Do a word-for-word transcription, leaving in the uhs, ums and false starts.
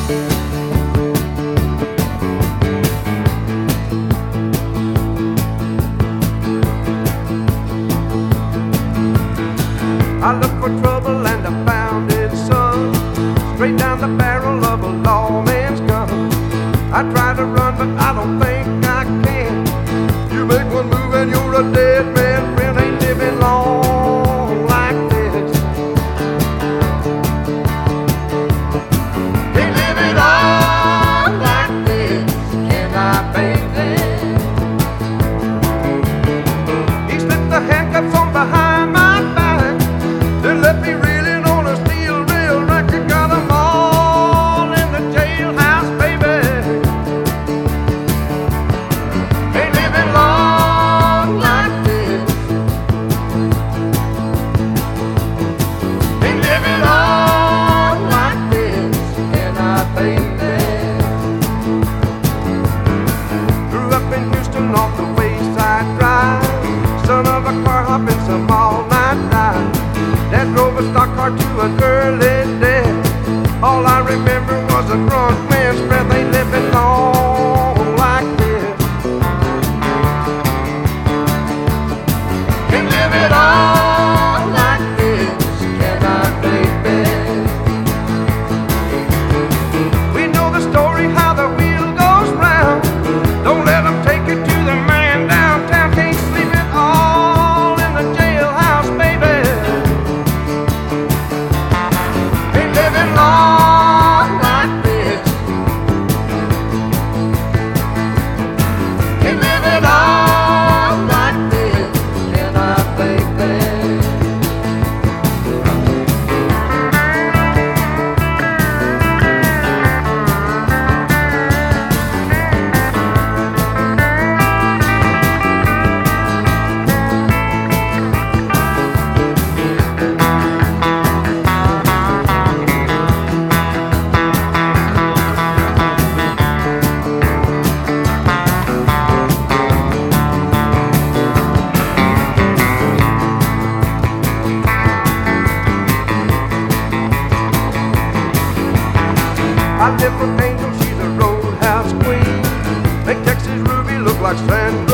I looked for trouble and I found it, son, straight down the barrel of a lawman's gun. I tried to run, but I don't think I can. You make one move and you're a dead man. Friend, ain't living long like this. Ain't living long like this, can I, baby? He slipped the handcuffs on behind my back, then left me reeling on a steel rail rack. You got 'em all in the jailhouse, baby. Ain't living long like this. Ain't living long like this, can I, baby? Grew up in Houston off the Wayside Drive, son of a car hopping some all-night ride. Dad drove a stock car to an early death. All I remember was a drunk man's breath. Ain't living long like this. Ain't living long like this, can I, baby? We know the story how the wheel goes round. Don't let 'em take you to the man downtown. Can't sleep it all in the jailhouse, baby. Ain't living long like this. Ain't living long like this, can I, baby? I live with Angel, she's a roadhouse queen. Make Texas Ruby look like Sand